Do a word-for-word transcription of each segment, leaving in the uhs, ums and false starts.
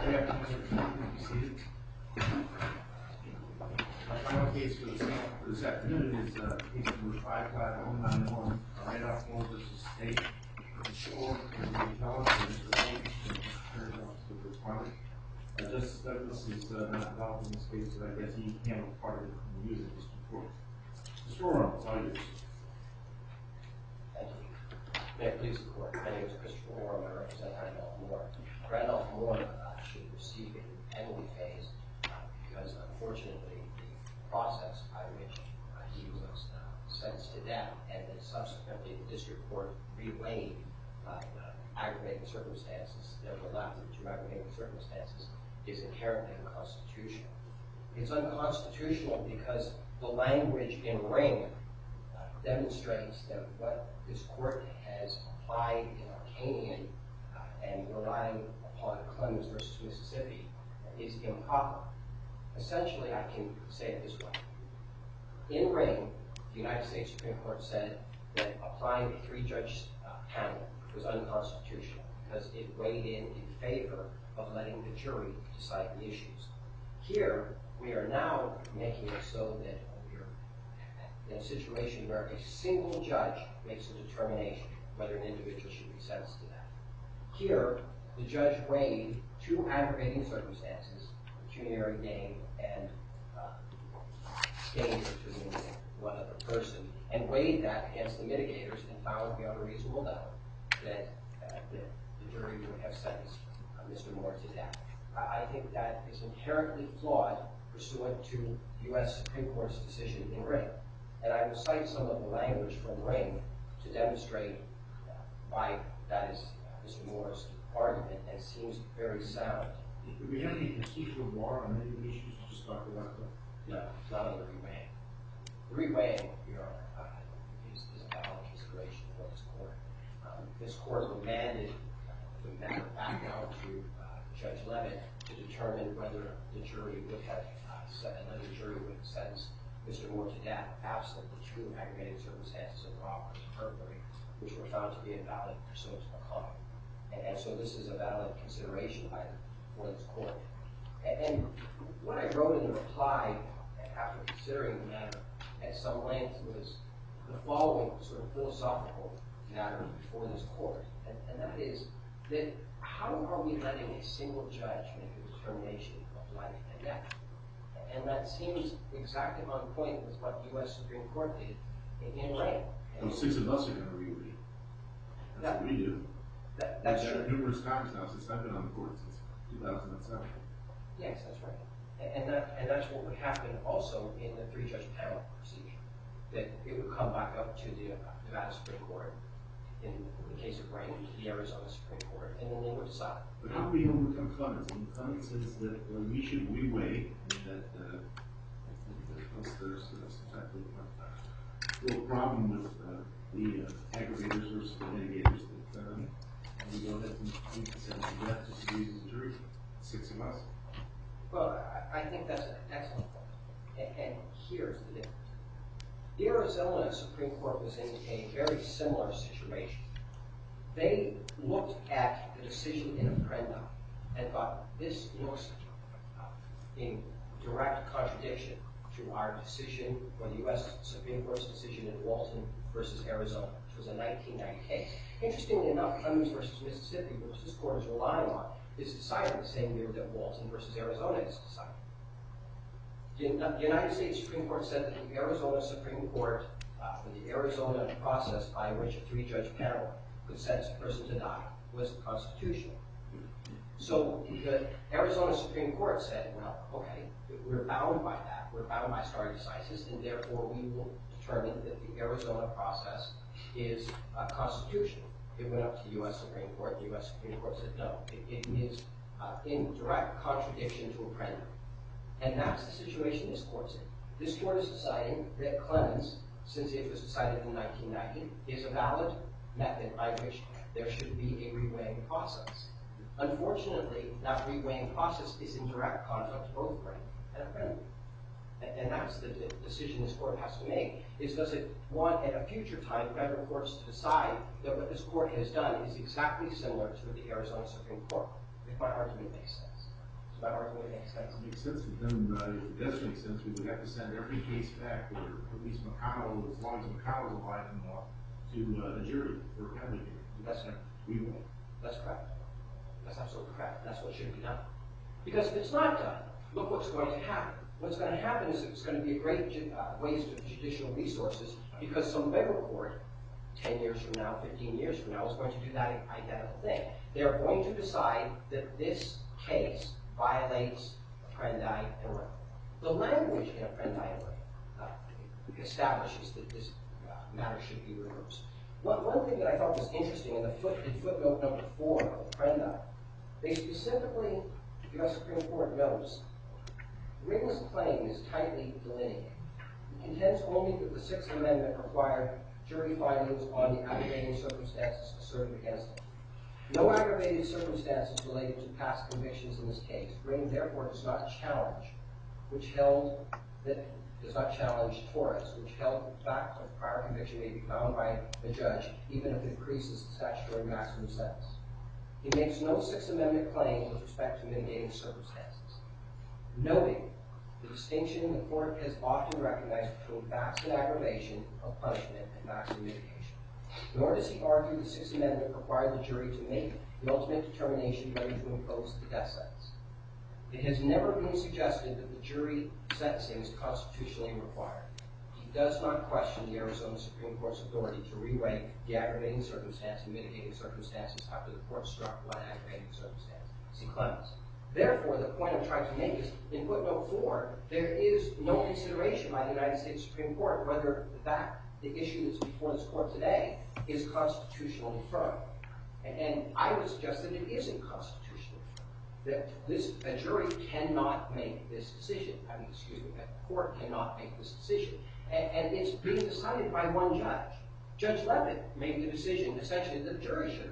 My final case for this, for this afternoon is uh, case number five five oh nine one, Randolph Moore versus State. The score for the appellant is Mister Bates, and turned off to the respondent. Uh, Justice Douglas is uh, not involved in this case, but I guess he handled part of it from the music just before. Mister Oram, it's all yours. Thank you. May it please the court. My name is Christopher Oram. I represent Randolph Moore. Randolph Moore uh, should receive a penalty phase uh, because, unfortunately, the process by which uh, he was uh, sentenced to death and then subsequently the district court reweighed uh, uh, aggravating circumstances that were left to aggravating circumstances is inherently unconstitutional. It's unconstitutional because the language in Ring uh, demonstrates that what this court has applied in Arcanian uh, and relying upon Clemens versus Mississippi is improper. Essentially, I can say it this way. In Ring, the United States Supreme Court said that applying a three-judge uh, panel was unconstitutional because it weighed in in favor of letting the jury decide the issues. Here, we are now making it so that we're in a situation where a single judge makes a determination whether an individual should be sentenced to that. Here, the judge weighed two aggravating circumstances, pecuniary gain and uh, danger to the one other person, and weighed that against the mitigators and found beyond a reasonable doubt that, uh, that the jury would have sentenced uh, Mister Moore to death. I, I think that is inherently flawed pursuant to the U S Supreme Court's decision in Ring. And I will cite some of the language from Ring to demonstrate uh, why that is uh, Mister Moore's argument and seems very sound. Do we have any procedural bar on any of the issues you just talked about? No, it's not on the reweighing. The reweighing, Your Honor, uh, is, is a valid consideration for this court. Um, this court remanded the matter back down to uh, Judge Levitt to determine whether the jury would have uh, set, another jury would have sentenced Mister Moore to death absent the two aggravating circumstances of robbery and burglary, which were found to be invalid pursuant to McCullough. And, and so this is a valid consideration by for this court. And, and what I wrote in the reply after considering the matter at some length was the following sort of philosophical matter before this court, and, and that is that how are we letting a single judge make a determination of life and death? And that seems exactly on point with what the U S Supreme Court did in, in Ring. Well, six of us are going to reweigh. That's that, what we do. That, that's We've true. done it numerous times now since I've been on the court since two thousand seven. Yes, that's right. And, and that and that's what would happen also in the three-judge panel procedure. That it would come back up to the uh, Nevada Supreme Court in the case of Ring, to the Arizona Supreme Court, and then they would decide. But how do we overcome Clemens? And Clemens says that uh, we should reweigh, and that uh, I think that there's, there's some type of uh, little problem with uh, the uh, aggravators versus the mitigators. That um, we go ahead and we can send to death just to use the jury, six of us. Well, I, I think that's an excellent point. And, and here's the difference. The Arizona Supreme Court was in a very similar situation. They looked at the decision in Apprenda and thought, this looks uh, in direct contradiction to our decision, or the U S Supreme Court's decision in Walton versus Arizona, which was a nineteen ninety case. Interestingly enough, Clemens versus Mississippi, which this court is relying on, is decided the same year that Walton versus Arizona is decided. The United States Supreme Court said that the Arizona Supreme Court, uh, the Arizona process by which a three-judge panel could sentence a person to die was constitutional. So the Arizona Supreme Court said, well, okay, we're bound by that. We're bound by stare decisis, and therefore we will determine that the Arizona process is uh, constitutional. It went up to the U S Supreme Court. The U S Supreme Court said, no, it, it is uh, in direct contradiction to Apprenda. And that's the situation this court's in. This court is deciding that Clemens, since it was decided in nineteen ninety, is a valid method by which there should be a reweighing process. Unfortunately, that reweighing process is in direct conflict to both Ring and Apprenda. And, and that's the de decision this court has to make, is does it want at a future time federal courts to decide that what this court has done is exactly similar to the Arizona Supreme Court, if my argument makes sense. Does my argument make sense? It makes sense, but then, uh, if it does make sense, we would have to send every case back, or at least McConnell, as long as McConnell's alive and well, to, uh, the jury for a penalty hearing. That's right. We won't. That's correct. That's absolutely correct. That's what should be done. Because if it's not done, look what's going to happen. What's going to happen is it's going to be a great uh, waste of judicial resources, because some federal court, ten years from now, fifteen years from now, is going to do that identical thing. They're going to decide that this case violates Apprendi and Ray. The language in Apprendi and Ray uh, establishes that this uh, matter should be reversed. One, one thing that I thought was interesting in the foot, in footnote number four of Apprendi, they specifically, the U S Supreme Court notes, Ring's claim is tightly delineated. It contends only that the Sixth Amendment required jury findings on the aggravating circumstances asserted against him. No aggravated circumstances related to past convictions in this case. Ring therefore does not challenge, which held that does not challenge Torres, which held that the fact of prior conviction may be found by the judge, even if it increases the statutory maximum sentence. He makes no Sixth Amendment claim with respect to mitigating circumstances, noting the distinction the court has often recognized between facts and aggravation of punishment and facts and mitigation. Nor does he argue the Sixth Amendment required the jury to make the ultimate determination whether to impose the death sentence. It has never been suggested that the jury sentencing is constitutionally required. He does not question the Arizona Supreme Court's authority to reweigh the aggravating circumstance and mitigating circumstances after the court struck one aggravating circumstance. See Clemens. Therefore, the point I'm trying to make is, in footnote four, there is no consideration by the United States Supreme Court whether that the issue that's before this court today is constitutionally firm. And, and I would suggest that it isn't constitutionally firm. That this a jury cannot make this decision. I mean, excuse me, a court cannot make this decision. And, and it's being decided by one judge. Judge Levitt made the decision, essentially, that the jury should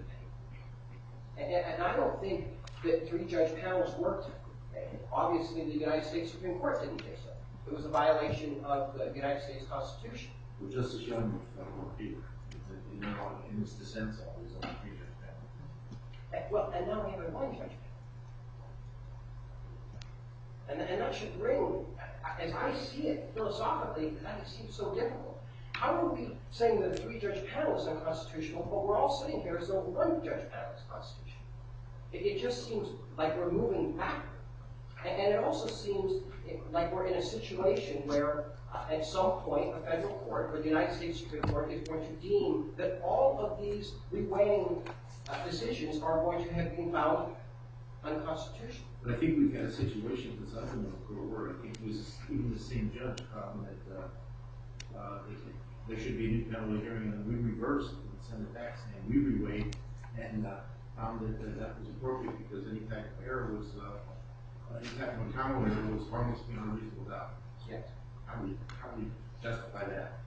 have made. And, and I don't think that three-judge panels worked. Obviously, the United States Supreme Court didn't think so. It was a violation of the United States Constitution. Well, Justice Young was federal here. You know, in his dissents, always on the three-judge panel. And, well, and now we have a one-judge panel. And, and that should bring, as I see it philosophically, that seems so difficult. How are we saying that a three-judge panel is unconstitutional, but we're all sitting here as though one-judge panel is constitutional? It, it just seems like we're moving backward. And, and it also seems like we're in a situation where, uh, at some point, a federal court, or the United States Supreme Court, is going to deem that all of these reweighing uh, decisions are going to have been found unconstitutional. But I think we've had a situation with this other court where I think it was even the same judge found that uh, uh, there should be a new penalty hearing, and we reversed and sent it back saying we reweighed and uh, found that uh, that was appropriate because any type of error was, uh, any type of common error was harmless beyond reasonable doubt. Yes. How do we, how do we justify that?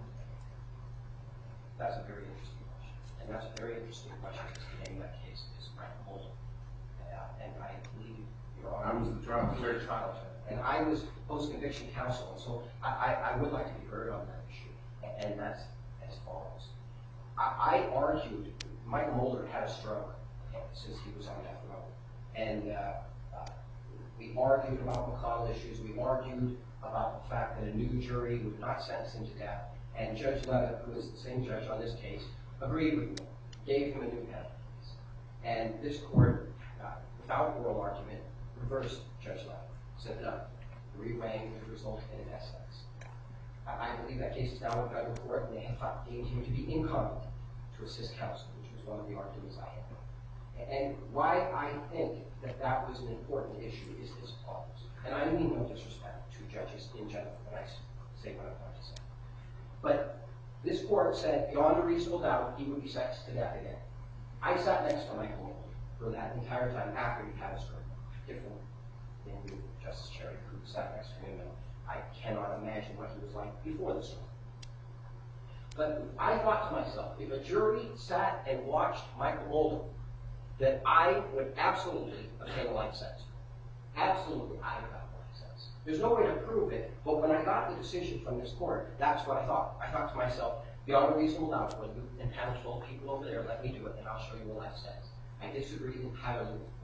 That's a very interesting question. And that's a very interesting question because the name of that case is Frank Mullen. Uh, and I believe you're on. I was the trial attorney. trial attorney. And I was post-conviction counsel, and so I, I, I would like to be heard on that issue. And, and that's as follows. I, I argued, Michael Mulder had a stroke since he was on death row. And uh, uh, we argued about McConnell issues. We argued about the fact that a new jury would not sentence him to death. And Judge Levitt, who is the same judge on this case, agreed with me, gave him a new penalty. And this court, uh, without oral argument, reversed Judge Levitt, said no, reweighing would result in an S X. I, I believe that case is now in federal court, and they have thought, deemed him to be incompetent to assist counsel, which was one of the arguments I had. And why I think that that was an important issue is as follows. And I mean no disrespect to judges in general when I say what I'm about to say. But this court said, beyond a reasonable doubt, he would be sentenced to death again. I sat next to Michael Mulder for that entire time after he had a stroke. Different than you, Justice Cherry, who sat next to him, and I cannot imagine what he was like before the stroke. But I thought to myself, if a jury sat and watched Michael Mulder, that I would absolutely obtain a life sentence. Absolutely, I would have a life sentence. There's no way to prove it, but when I got the decision from this court, that's what I thought. I thought to myself, beyond a reasonable doubt, when you and panel twelve people over there let me do it, and I'll show you a life sentence. I disagreed entirely with the court.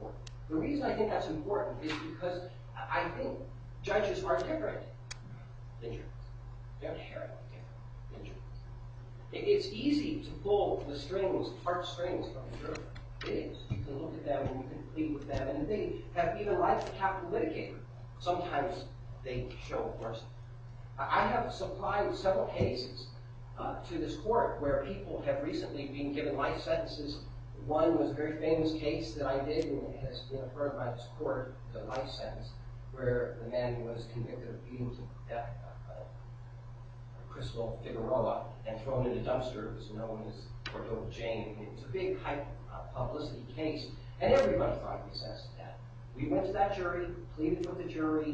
The reason I think that's important is because I think judges are different than juries. They're inherently different than juries. It's easy to pull the strings, heartstrings from a jury. It is. You can look at them and you can plead with them, and they have even life the capital litigator. Sometimes they show mercy. I have supplied several cases uh, to this court where people have recently been given life sentences. One was a very famous case that I did, and it has been affirmed by this court, the life sentence, where the man was convicted of beating to death uh, Crystal Figueroa and thrown in a dumpster. It was known as Cordova Jane. It was a big hype uh, publicity case, and everybody thought he was sentenced to death. We went to that jury, pleaded with the jury.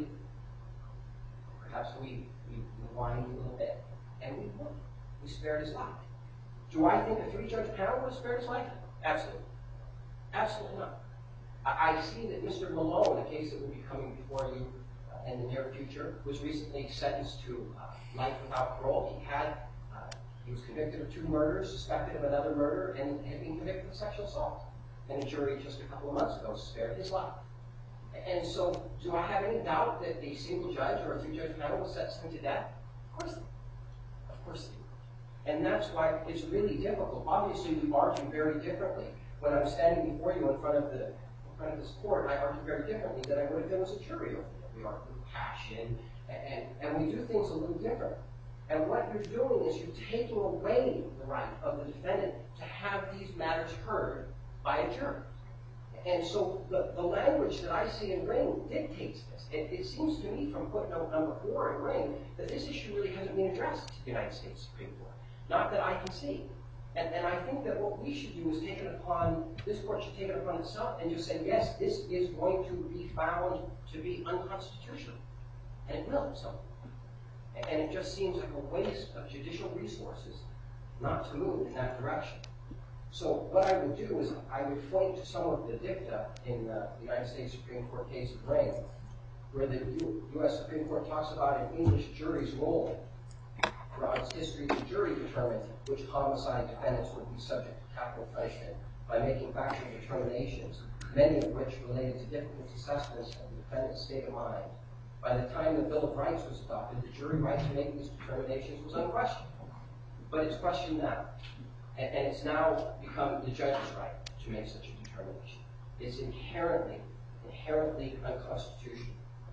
Perhaps we, we, we whined a little bit, and we won. We spared his life. Do I think a three-judge panel would have spared his life? Absolutely. Absolutely not. I, I see that Mister Malone, a case that will be coming before you uh, in the near future, was recently sentenced to uh, life without parole. He had, uh, he was convicted of two murders, suspected of another murder, and had been convicted of sexual assault. And a jury just a couple of months ago spared his life. And so, do I have any doubt that a single judge or a three-judge panel will sentence him to death? Of course they do. Of course they do. And that's why it's really difficult. Obviously, we argue very differently. When I'm standing before you in front of the in front of this court, I argue very differently than I would if there was a jury over there. We argue with passion, and, and we do things a little different. And what you're doing is you're taking away the right of the defendant to have these matters heard by a jury. And so the, the language that I see in Ring dictates this. It, it seems to me from footnote number four in Ring that this issue really hasn't been addressed to the United States Supreme Court. Not that I can see. And, and I think that what we should do is take it upon, this court should take it upon itself and just say, yes, this is going to be found to be unconstitutional. And it will at some point. And it just seems like a waste of judicial resources not to move in that direction. So what I would do is I would point to some of the dicta in uh, the United States Supreme Court case of Ring, where the U S Supreme Court talks about an English jury's role throughout its history. The jury determined which homicide defendants would be subject to capital punishment by making factual determinations, many of which related to difficult assessments of the defendant's state of mind. By the time the Bill of Rights was adopted, the jury right to make these determinations was unquestioned. But it's questioned now. And, and it's now become the judge's right to make such a determination. It's inherently, inherently unconstitutional.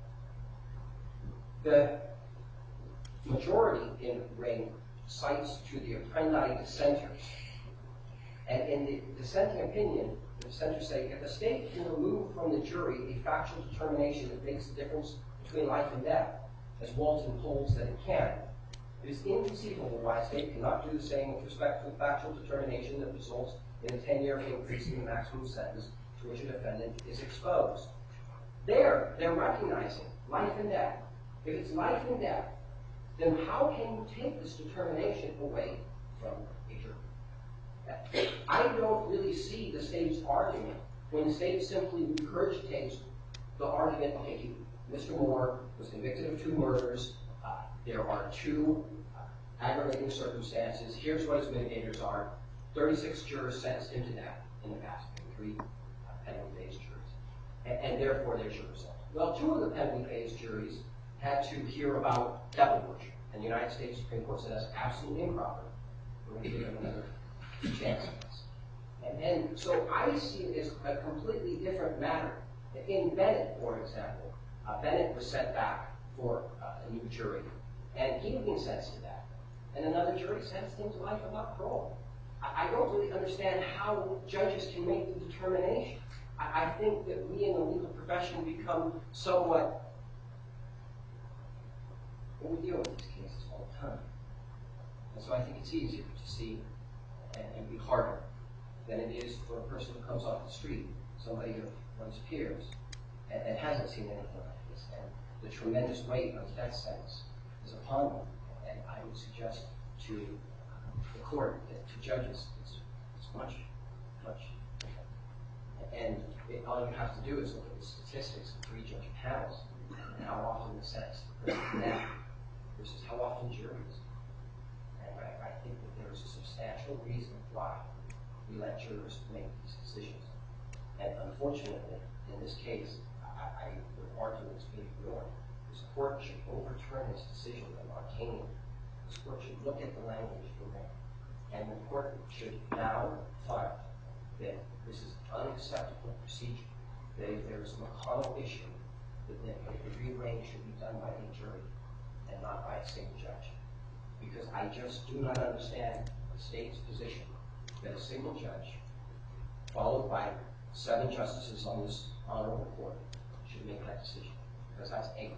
The majority in Ring cites to the Apprendi dissenters. And in the dissenting opinion, the dissenters say, if the state can remove from the jury a factual determination that makes the difference between life and death, as Walton holds that it can, it is inconceivable why a state cannot do the same with respect to a factual determination that results in a ten-year increase in the maximum sentence to which a defendant is exposed. There, they're recognizing life and death. If it's life and death, then how can you take this determination away from a jury? I don't really see the state's argument when the state simply regurgitates the argument, okay, Mister Moore was convicted of two murders, uh, there are two uh, aggravating circumstances, here's what his mitigators are, thirty-six jurors sentenced him to death in the past, three uh, penalty phase juries, and, and therefore there's your result. Well, two of the penalty phase juries had to hear about devil worship, and the United States Supreme Court said that's absolutely improper. We're going to give them another chance at this. And, and so I see it as a completely different matter. In Bennett, for example, uh, Bennett was sent back for uh, a new jury, and he had been sentenced to that. And another jury sentenced him to life without parole. I, I don't really understand how judges can make the determination. I, I think that we in the legal profession become somewhat, we deal with these cases all the time. And so I think it's easier to see and, and be harder than it is for a person who comes off the street, somebody of one's peers, and, and hasn't seen anything like this. And the tremendous weight of the death sentence is upon them. And I would suggest to the court, that to judges, it's, it's much, much different. And it, all you have to do is look at the statistics of three judge panels and how often the sentence the person to death versus how often juries. And I, I think that there is a substantial reason why we let jurors make these decisions. And unfortunately, in this case, I, I would argue it's being ignored. This court should overturn its decision in Martini. This court should look at the language in there, and the court should now find that this is unacceptable procedure, that if there is a McConnell issue, that the, the rearrange should be done by a jury and not by a single judge. Because I just do not understand the state's position that a single judge, followed by seven justices on this honorable court, should make that decision. Because that's eight.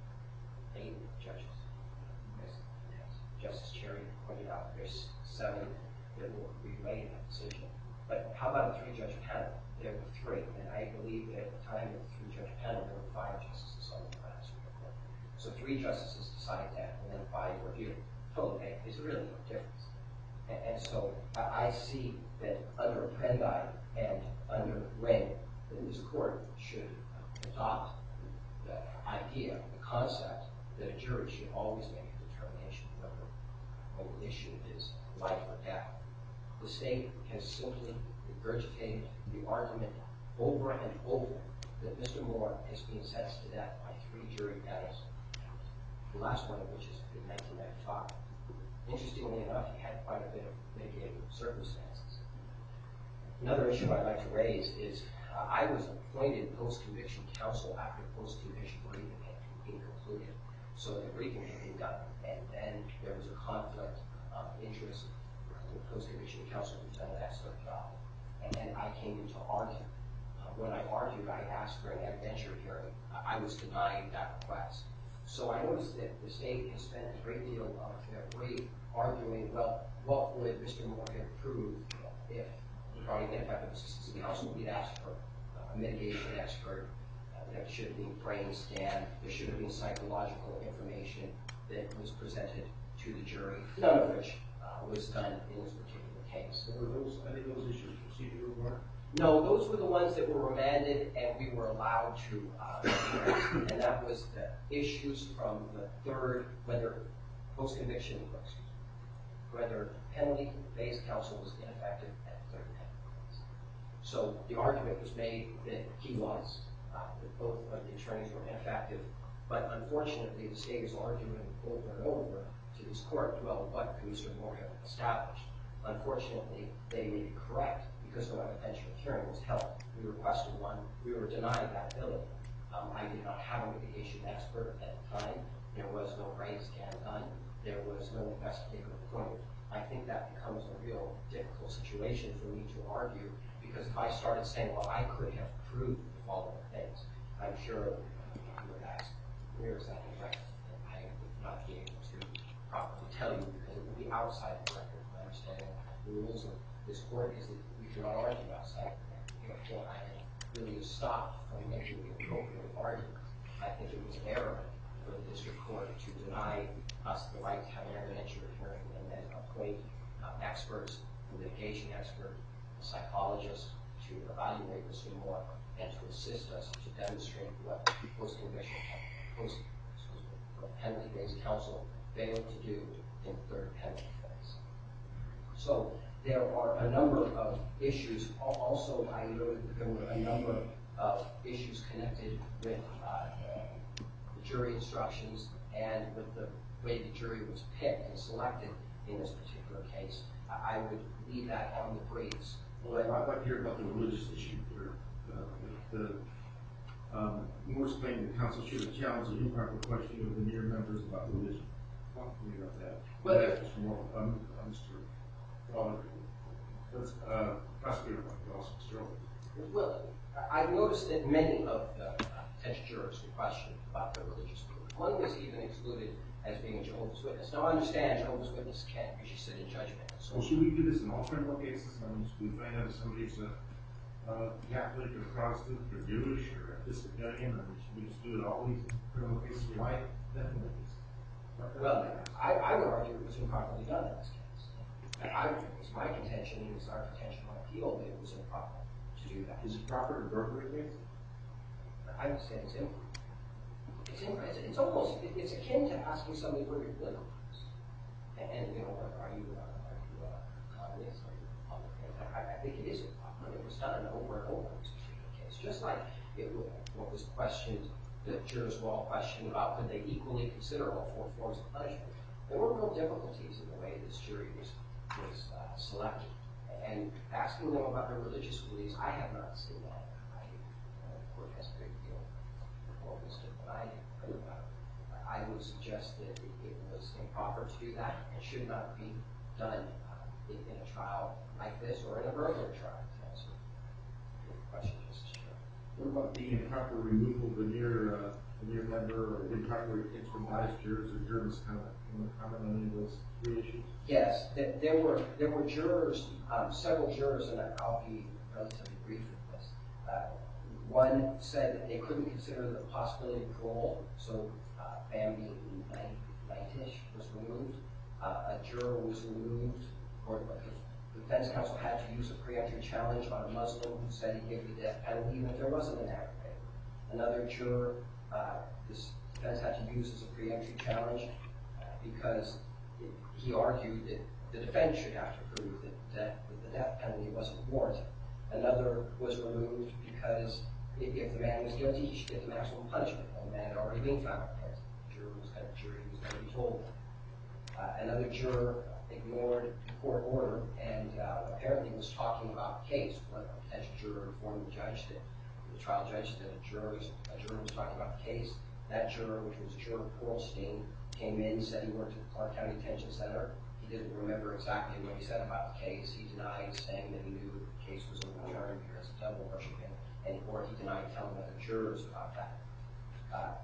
Eight judges. As, as Justice Cherry pointed out, there's seven that will relay that decision. But how about a three-judge panel? There were three, and I believe that at the time of the three-judge panel, there were five justices on the Supreme Court. So three justices decided that, and then five reviewed. Totally, it's really no difference. And, and so I, I see that under Apprendi and under Ring, that this court should adopt the idea, the concept, that a jury should always make a determination whether, whether the issue is life or death. The state has simply regurgitated the argument over and over that Mister Moore is being sentenced to death by three jury panels, the last one of which is in nineteen ninety-five. Interestingly enough, he had quite a bit of mitigating circumstances. Another issue I'd like to raise is uh, I was appointed post-conviction counsel after post-conviction briefing had been concluded. So the briefing had been done, and then there was a conflict of interest. The post-conviction counsel who's done an excellent job. And, and I came in to argue. Uh, when I argued, I asked for an evidentiary hearing. Uh, I was denied that request. So I noticed that the state has spent a great deal of their brief arguing, well, what would Mister Moore have proved if, regarding ineffective assistance in counsel, we'd asked for a mitigation expert, uh, there should have been brain scan, there should have been psychological information that was presented to the jury, none of which uh, was done in this particular case. So were those, I think those issues procedural work? No, those were the ones that were remanded and we were allowed to uh, address, and that was the issues from the third, whether post-conviction, whether penalty-based counsel was ineffective at the third penalty phase. So the argument was made that he was, uh, that both of the attorneys were ineffective, but unfortunately the state is arguing over and over to this court, well, what could Mister Moore have established? Unfortunately, they may be correct because no evidentiary hearing was held. We requested one. We were denied that ability. Um, I did not have a mitigation expert at the time. There was no brain scan done. There was no investigator appointed. I think that becomes a real difficult situation for me to argue because if I started saying, well, I could have proved the following things, I'm sure you would ask, where is that in record? And I would not be able to properly tell you because it would be outside the record. My understanding of the rules of this court is that we cannot argue outside the record. Therefore, I am really stopped from making the appropriate argument. I think it was an error for the district court to deny us the right to have an evidentiary hearing and then appoint uh, experts, a litigation expert, a psychologist to evaluate Mister Moore and to assist us to demonstrate what post-conviction, post, penalty-based counsel failed to do in the third penalty phase. So there are a number of issues. Also, I noted that there were a number of issues connected with uh, the jury instructions and with the way the jury was picked and selected in this particular case. I would leave that on the briefs. Well, I'd like to hear about the religious issue here. Uh, the um, Moore's claim that counsel should have challenged the improper question of the mere members about religion. Talk to me about that. Well, Mister Moore, um, uh, Mister Uh, let's uh, prosecutor also, Mister Well, I noticed that many of the uh, potential jurors were questioned about their religious belief. One was even excluded as being a Jehovah's Witness. Now, I understand Jehovah's Witness can't usually sit in judgment. So, well, should we do this in all criminal cases? I mean, should we find out if somebody's a uh, Catholic or Protestant or Jewish or Episcopalian? I mean, should we just do it all these criminal cases? Why? Definitely. well, I, I would argue it was improperly done in this case. I, it's my contention, and it's our contention on appeal, that it was improper to do that. Is it proper to burglary case? I would say it's improper. It's, improper. It's, it's almost, it, it's akin to asking somebody where your political is. And, and, you know, are you, uh, are you uh, communist? Are you Republican? I, I think it is improper. It was done over and over in this particular case. Just like it was, what was questioned, the jurors were all questioned about could they equally consider all four forms of punishment. There were real difficulties in the way this jury was, was uh, selected. And asking them about their religious beliefs, I have not seen that. I, uh, the court has a great deal more wisdom than I do about it. I would suggest that it, it was improper to do that and should not be done uh, in, in a trial like this or in a burglary trial. So, good question, Mister Chair. What about the improper removal of veneer, uh, veneer member, or improper retention from biased jurors or juror misconduct? Can you comment on any of those three issues? Yes, th there were there were jurors, um, several jurors, and I'll be relatively brief with this. Uh, one said that they couldn't consider the possibility of parole, so uh, Bambi Knightish was removed. Uh, a juror was removed, or the defense counsel had to use a preemptory challenge on a Muslim who said he'd give the death penalty even if there wasn't an aggravator. Another juror, uh, this defense had to use as a preemptory challenge uh, because it, he argued that the defense should have to prove that, that, that the death penalty wasn't warranted. Another was removed because if, if the man was guilty, he should get the maximum punishment. And the man had already been found guilty. The jury was going to, jury was going to be told that. Uh, another juror ignored the court order and uh, apparently was talking about the case. One potential juror informed the judge that the trial judge that a juror was, a juror was talking about the case. That juror, which was juror Pearlstein, came in, said he worked at the Clark County Detention Center. He didn't remember exactly what he said about the case. He denied saying that he knew the case was overturned because of devil worshiping, and or he denied telling other jurors about that. Uh,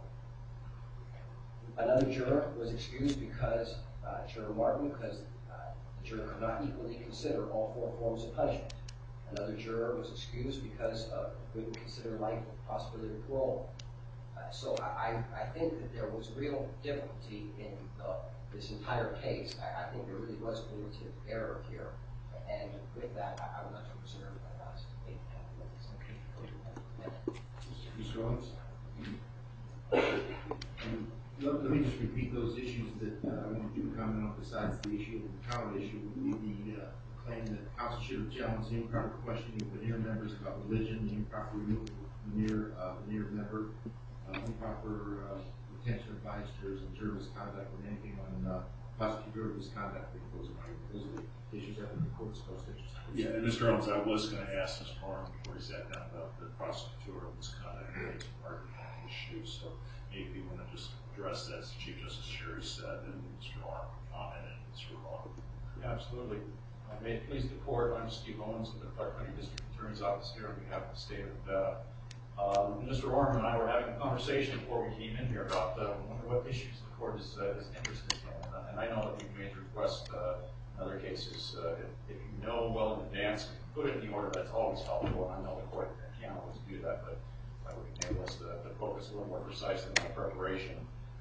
another juror was excused because uh, Juror Martin, because uh, the juror could not equally consider all four forms of punishment. Another juror was excused because uh, wouldn't consider life with the possibility of parole. Uh, so I, I think that there was real difficulty in the, this entire case. I, I think there really was cumulative error here. And with that, I, I would like to reserve my last eight minutes. Mister Owens? Um, let, let me just repeat those issues that uh, I wanted you to comment on besides the issue of the counter issue, the, the uh, claim that counsel should have challenged the improper questioning of veneer members about religion, the improper removal of veneer, uh, veneer member, uh, improper uh, retention of biased jurors and juror misconduct, or anything on uh, prosecutorial misconduct. Those are, those are the issues that the court's supposed to exercise. Yeah, and Mister Owens, I was going to ask Mister Moore before he sat down about the prosecutorial misconduct related to part of that issue, so maybe you want to just address that, as Chief Justice Sherry said, and Mister Moore commented, and Mister Long. Yeah, absolutely. Uh, may it please the court, I'm Steve Owens of the Clark County District Attorney's Office here on behalf of the state of Nevada. Um, Mister Orm and I were having a conversation before we came in here about uh, what issues the court is, uh, is interested in. And I know that we've made requests uh, in other cases. Uh, if, if you know well in advance, put it in the order, that's always helpful. And I know the court can't always do that, but that would enable us to, to focus a little more precisely on the preparation.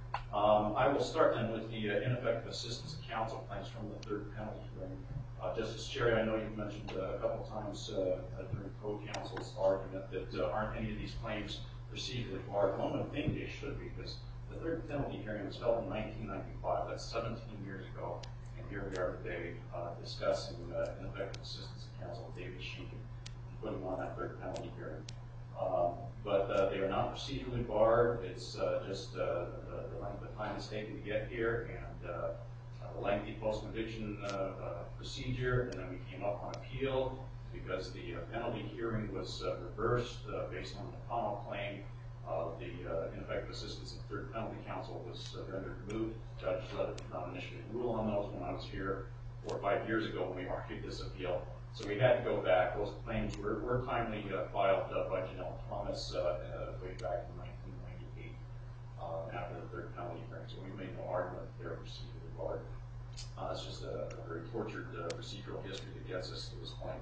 Um, I will start then with the uh, ineffective assistance of counsel claims from the third penalty hearing. Uh, Justice Cherry, I know you've mentioned uh, a couple times uh, during co-counsel's argument that uh, aren't any of these claims procedurally barred. One would think they should be, because the third penalty hearing was held in nineteen ninety-five. That's seventeen years ago. And here we are today uh, discussing uh, ineffective assistance of counsel, David Sheehan, and putting on that third penalty hearing. Um, but uh, they are not procedurally barred. It's uh, just uh, the, the length of time it's taken to get here, and uh, the lengthy post-conviction uh, uh, procedure, and then we came up on appeal because the uh, penalty hearing was uh, reversed uh, based on the final claim. Uh, the uh, ineffective assistance of third penalty counsel was uh, rendered moot. Judge Levitt did not initially rule on those when I was here four or five years ago when we argued this appeal. So we had to go back. Those claims were, were timely uh, filed uh, by Janelle Thomas uh, uh, way back in nineteen ninety-eight uh, after the third penalty hearing. So we made no argument that they're procedurally barred. Uh, it's just a, a very tortured uh, procedural history that gets us to this point.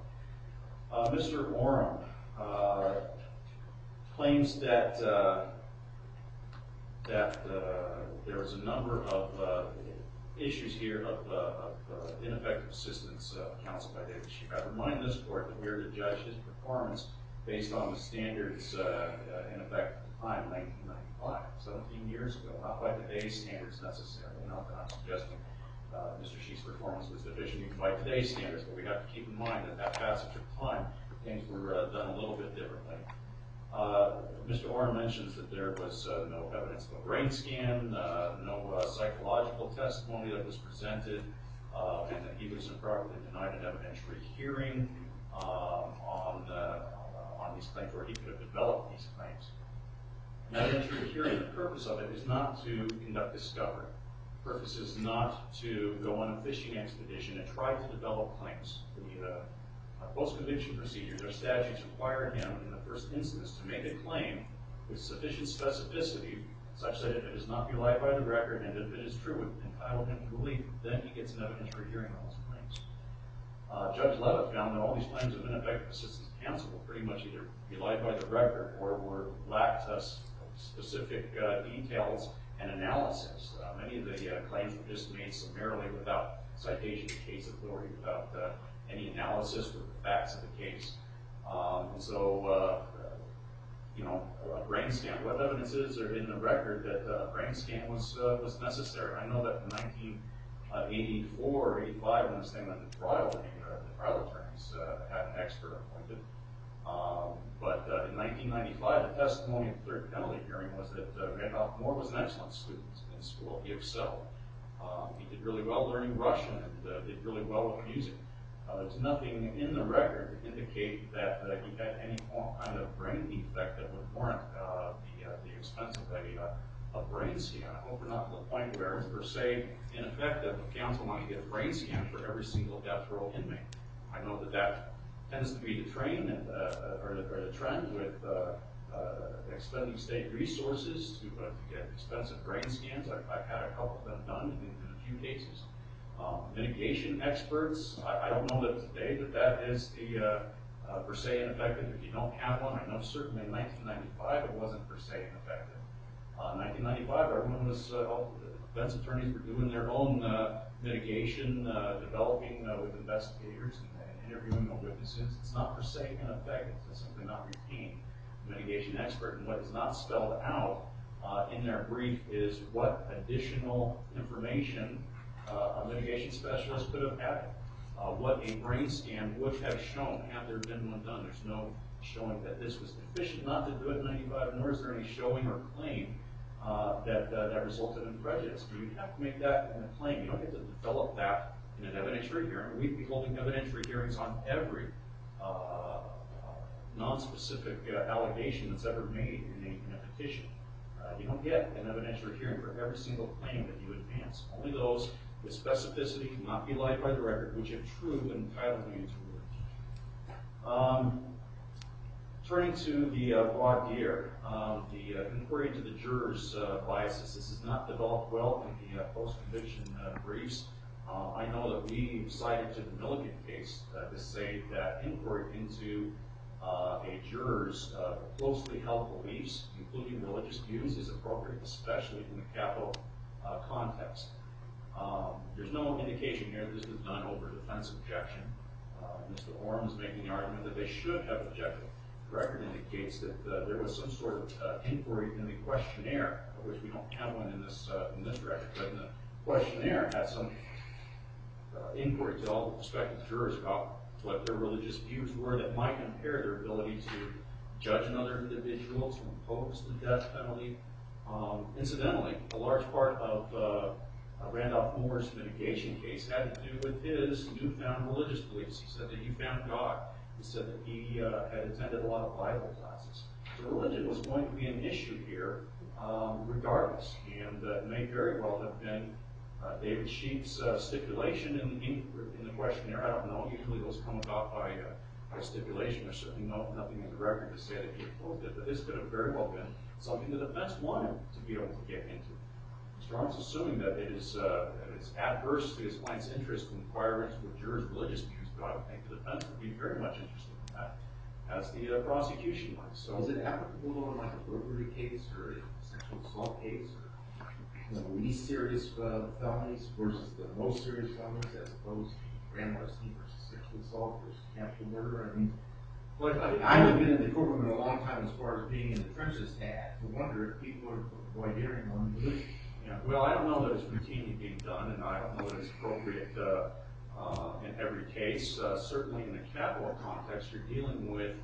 Uh, Mister Oram uh, claims that uh, that uh, there was a number of uh, issues here of, uh, of uh, ineffective assistance of counsel by David Sheehan. I remind this court that we are to judge his performance based on the standards uh, uh, in effect at the time, nineteen ninety-five, seventeen years ago, not by today's standards necessarily. Not that I'm suggesting uh, Mister Sheehan's performance was deficient even by today's standards, but we have to keep in mind that that passage of time, things were uh, done a little bit differently. Uh, Mister Orr mentions that there was uh, no evidence of a brain scan, uh, no uh, psychological testimony that was presented, uh, and that he was improperly denied an evidentiary hearing um, on, uh, on these claims, where he could have developed these claims. An evidentiary hearing, the purpose of it is not to conduct discovery. The purpose is not to go on a fishing expedition and try to develop claims. The uh, uh, post-conviction procedures or statutes require him in the first instance to make a claim with sufficient specificity such that if it is not belied by the record and if it is true, it entitle him to relief, then he gets an evidentiary hearing on those claims. Uh, Judge Levitt found that all these claims of ineffective assistance of counsel were pretty much either belied by the record or were lacked uh, specific uh, details and analysis. Uh, many of the uh, claims were just made summarily without citation of case authority, without uh, any analysis of the facts of the case. Um, and so, uh, you know, a brain scan, what evidence is there in the record that uh, a brain scan was uh, was necessary? I know that in nineteen eighty-four or eighty-five, when this thing went to trial, the, uh, the trial attorneys uh, had an expert appointed. Um, but uh, in nineteen ninety-five, the testimony at the third penalty hearing was that uh, Randolph Moore was an excellent student in school. He excelled. Um, he did really well learning Russian and uh, did really well with music. Uh, there's nothing in the record to indicate that uh, he had any kind of brain defect that would warrant uh, the, uh, the expense of a, uh, a brain scan. I hope we're not to the point where it's per se ineffective if counsel want to get a brain scan for every single death row inmate. I know that that tends to be the train and, uh, or, the, or the trend with uh, uh, expending state resources to, uh, to get expensive brain scans. I've, I've had a couple of them done in, in a few cases. Um, mitigation experts, I, I don't know that today that that is the uh, uh, per se ineffective if you don't have one. I know certainly in nineteen ninety-five it wasn't per se ineffective. Uh, nineteen ninety-five, everyone was, uh, all the defense attorneys were doing their own uh, mitigation, uh, developing uh, with investigators and, and interviewing the witnesses. It's not per se ineffective, it's simply not retained mitigation expert. And what is not spelled out uh, in their brief is what additional information Uh, a mitigation specialist could have had, uh, what a brain scan would have shown had there been one done. There's no showing that this was deficient not to do it in ninety-five, nor is there any showing or claim uh, that uh, that resulted in prejudice. You have to make that in a claim. You don't get to develop that in an evidentiary hearing. We'd be holding evidentiary hearings on every uh, non-specific uh, allegation that's ever made in a, in a petition. Uh, you don't get an evidentiary hearing for every single claim that you advance. Only those with specificity, not be lied by the record, which if true, would entitle you to relief. Um, turning to the uh, voir dire, um, the uh, inquiry into the jurors' uh, biases. This is not developed well in the uh, post-conviction uh, briefs. Uh, I know that we cited to the Milligan case uh, to say that inquiry into uh, a juror's uh, closely held beliefs, including religious views, is appropriate, especially in the capital uh, context. Um, there's no indication here that this was done over defense objection. Uh, Mister Orm is making the argument that they should have objected. The record indicates that uh, there was some sort of uh, inquiry in the questionnaire, of which we don't have one in this uh, in this record, but in the questionnaire had some uh, inquiry to all the prospective jurors about what their religious views were that might impair their ability to judge another individual, to impose the death penalty. Um, incidentally, a large part of uh, Uh, Randolph Moore's mitigation case had to do with his newfound religious beliefs. He said that he found God. He said that he uh, had attended a lot of Bible classes. So religion was going to be an issue here um, regardless, and uh, it may very well have been uh, David Sheep's uh, stipulation in the, in the questionnaire. I don't know. Usually those come about by, uh, by stipulation. There's certainly no, nothing in the record to say that he opposed it, but this could have very well been something the defense wanted to be able to get into. Strong's assuming that it is uh, that it's adverse to his client's interest in inquiring into the jurors' religious views, but I would think the defense would be very much interested in that, as the uh, prosecution might. So, is it applicable in like a burglary case or a sexual assault case, or you know, the least serious uh, felonies versus the most serious felonies, as opposed to grand larceny versus sexual assault versus capital murder? I mean, well, I, I haven't been in the courtroom in a long time as far as being in the trenches to have to wonder if people are voir diring on religion. Yeah, well, I don't know that it's routinely being done, and I don't know that it's appropriate uh, uh, in every case. Uh, certainly in the capital context, you're dealing with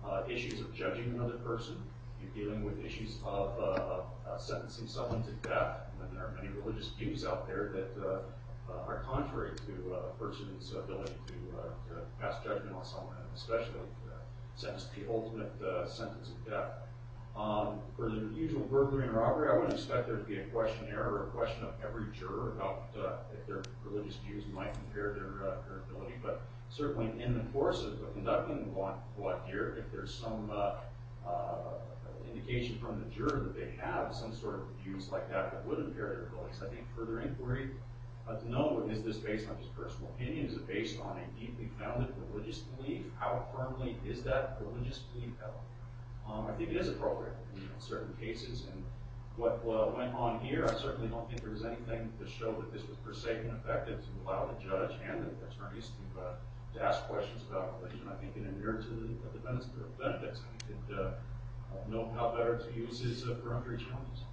uh, issues of judging another person. You're dealing with issues of uh, uh, sentencing someone to death. And there are many religious views out there that uh, uh, are contrary to uh, a person's ability to, uh, to pass judgment on someone, and especially uh, sentence to the ultimate uh, sentence of death. Um, for the usual burglary and robbery, I wouldn't expect there to be a questionnaire or a question of every juror about uh, if their religious views might impair their, uh, their ability, but certainly in the course of conducting the voir dire, if there's some uh, uh, indication from the juror that they have some sort of views like that that would impair their abilities, I think further inquiry uh, to know, is this based on just personal opinion? Is it based on a deeply founded religious belief? How firmly is that religious belief held? Um, I think it is appropriate in certain cases, and what uh, went on here, I certainly don't think there was anything to show that this was per se ineffective to allow the judge and the attorneys to, uh, to ask questions about religion. I think it inured to the, the defendant's benefits. I think it uh, uh, know how better to use his uh, peremptory challenges.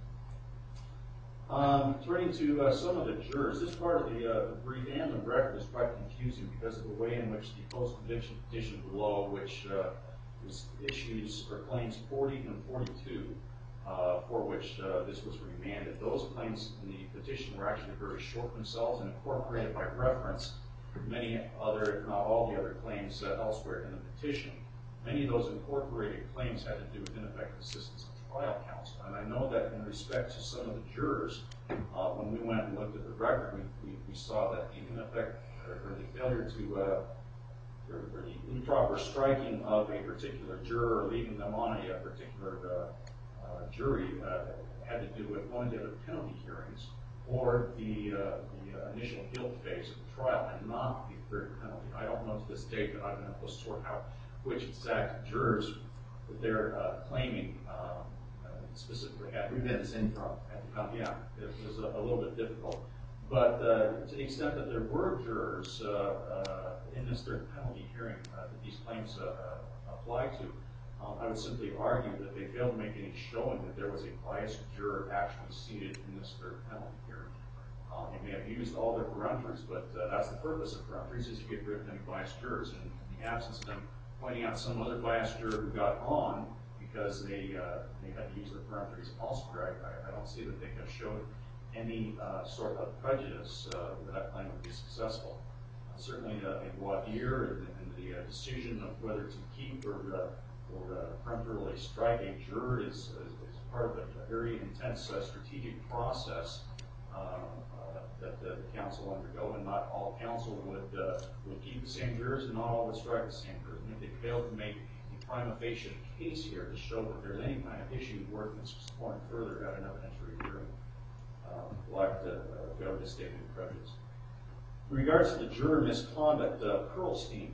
Um, turning to uh, some of the jurors, this part of the, uh, the brief and the record is quite confusing because of the way in which the post-conviction petition below, which uh, was issues or claims forty and forty-two, uh, for which uh, this was remanded. Those claims in the petition were actually very short themselves and incorporated by reference many other, if not all the other claims uh, elsewhere in the petition. Many of those incorporated claims had to do with ineffective assistance of trial counsel. And I know that in respect to some of the jurors, uh, when we went and looked at the record, we, we, we saw that the ineffective, or, or the failure to uh, Or, or the improper striking of a particular juror or leaving them on a, a particular uh, uh, jury uh, had to do with one of the other penalty hearings or the, uh, the uh, initial guilt phase of the trial and not the third penalty. I don't know to this date that I've been able to sort out which exact jurors that they're uh, claiming um, uh, specifically had. We've had the same problem. Yeah, it was a, a little bit difficult. But uh, to the extent that there were jurors uh, uh, in this third penalty hearing uh, that these claims uh, uh, apply to, um, I would simply argue that they failed to make any showing that there was a biased juror actually seated in this third penalty hearing. Um, they may have used all their peremptories, but uh, that's the purpose of peremptories, is to get rid of any biased jurors. And in the absence of them pointing out some other biased juror who got on because they uh, they had to use their peremptories elsewhere, I, I don't see that they have showed any uh, sort of prejudice uh, that that claim would be successful. Uh, certainly uh, in voir dire and, and the uh, decision of whether to keep or, uh, or uh, peremptorily strike a juror is, is, is part of a, a very intense uh, strategic process uh, uh, that uh, the counsel undergo, and not all counsel would, uh, would keep the same jurors and not all would strike the same jurors. And if they failed to make a prima facie case here to show that there's any kind of issue worth exploring further at an evidentiary hearing, Um, like the uh, failure to state any prejudice. In regards to the juror misconduct, uh, Pearlstein,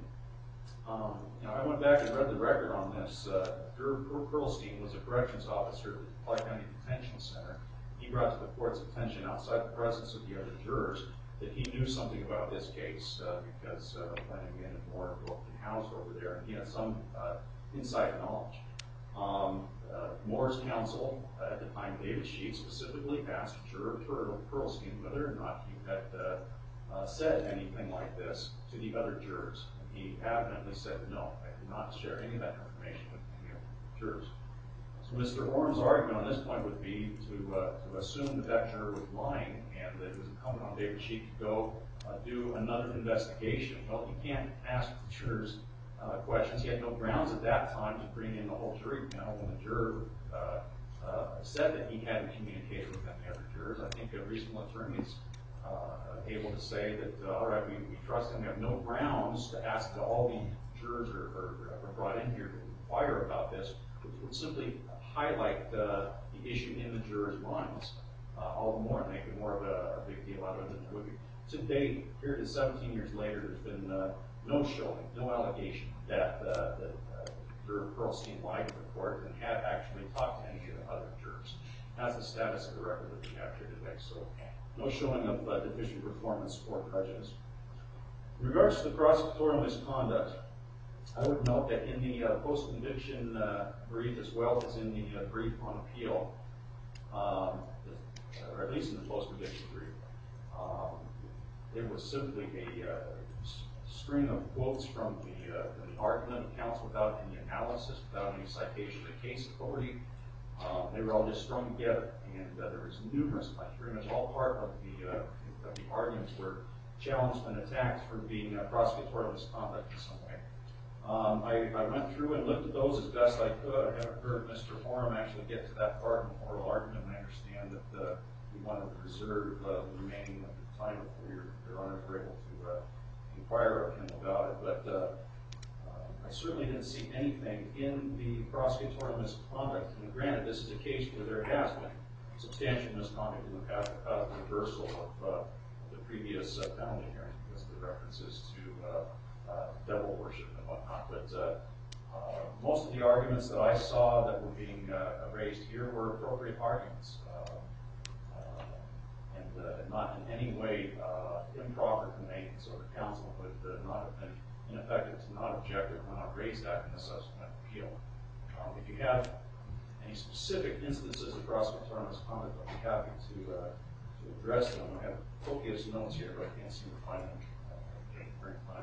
um, you know, I went back and read the record on this. Uh, juror Pearlstein was a corrections officer at the Clay County Detention Center. He brought to the court's attention, outside the presence of the other jurors, that he knew something about this case uh, because uh, Flanagan and Moore were both housed over there, and he had some uh, inside knowledge. Um, uh, Moore's counsel uh, at the time, David Sheets, specifically asked juror Pearlstein whether or not he had uh, uh, said anything like this to the other jurors. And he adamantly said, no, I did not share any of that information with any of the jurors. So Mister Orm's argument on this point would be to, uh, to assume that that juror was lying and that it was incumbent on David Sheets to go uh, do another investigation. Well, you can't ask the jurors Uh, questions. He had no grounds at that time to bring in the whole jury panel when the juror uh, uh, said that he hadn't communicated with any other jurors. I think a reasonable attorney is uh, able to say that, uh, all right, we, we trust him. We have no grounds to ask that all the jurors are, are, are brought in here to inquire about this, which would simply highlight uh, the issue in the jurors' minds uh, all the more and make it more of a, a big deal out of it than it would be. To date, here it is seventeen years later, there's been uh, no showing, no allegation that, uh, that uh, juror Pearlstein lied to the court and had actually talked to any of the other jurors. That's the status of the record that we have here today. So no showing of uh, deficient performance or prejudice. In regards to the prosecutorial misconduct, I would note that in the uh, post-conviction uh, brief, as well as in the uh, brief on appeal, um, or at least in the post-conviction brief, um, it was simply a uh, string of quotes from the, uh, the argument of counsel without any analysis, without any citation of case authority. Uh, they were all just strung together, and uh, there was numerous claims. Pretty much all part of the uh, of the arguments were challenged and attacked for being uh, prosecutorial misconduct in some way. Um, I, I went through and looked at those as best I could. I haven't heard Mister Oram actually get to that part in the oral argument, and I understand that uh, we wanted to reserve uh, the remaining of the time before your, your honors were able to uh, inquire of him about it. But uh, uh, I certainly didn't see anything in the prosecutorial misconduct. And granted, this is a case where there has been substantial misconduct in the past, uh, reversal of uh, the previous uh, penalty hearing, because of the references to uh, uh, devil worship and whatnot. But uh, uh, most of the arguments that I saw that were being uh, raised here were appropriate arguments, uh, uh, and uh, not in any way uh, improper to make, so the counsel would uh, not have been ineffective to not object or not raise that in the subsequent appeal. Um, if you have any specific instances of prosecutorial misconduct, I'll be happy to, uh, to address them. I have copious notes here, but I can't seem to find them uh, during time.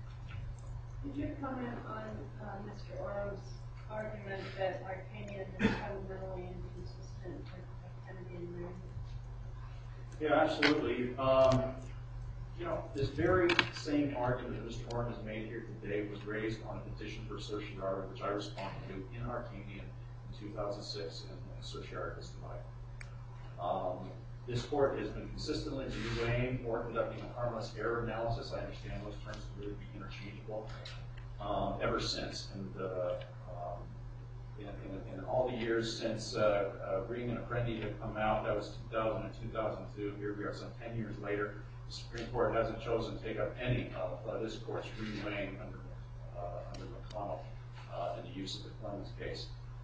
Did you comment on uh, Mister Oram's argument that Arcanian is fundamentally inconsistent with Kennedy and Moon? Yeah, absolutely. Um, you know, this very same argument that Mister Oram has made here today was raised on a petition for certiorari, which I responded to in Arcanian in two thousand six, and certiorari was denied. Um, this court has been consistently reweighing or conducting a harmless error analysis. I understand those terms can really be interchangeable um, ever since. And uh, um, in, in, in all the years since uh, uh, Ring and Apprendi have come out, that was two thousand and two thousand two. Here we are some ten years later. The Supreme Court hasn't chosen to take up any of uh, this court's reweighing under, uh, under McConnell uh, in the use of the Clemens case.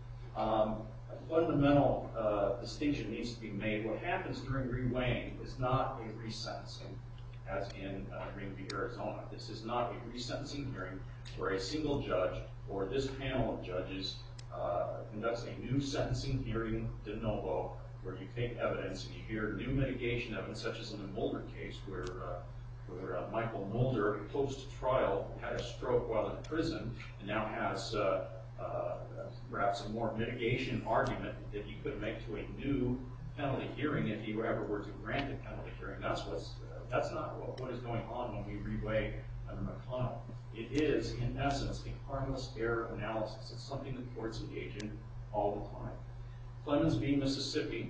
Um, a fundamental uh, distinction needs to be made. What happens during reweighing is not a resentencing, as in uh, Ring v. Arizona. This is not a resentencing hearing where a single judge or this panel of judges uh, conducts a new sentencing hearing de novo, where you take evidence and you hear new mitigation evidence, such as in the Mulder case, where, uh, where uh, Michael Mulder, post-trial, had a stroke while in prison and now has uh, uh, perhaps a more mitigation argument that you could make to a new penalty hearing if you ever were to grant a penalty hearing. That's what's uh, that's not what, what is going on when we reweigh under McConnell. It is, in essence, a harmless error analysis. It's something that courts engage in all the time. Clemens v. Mississippi,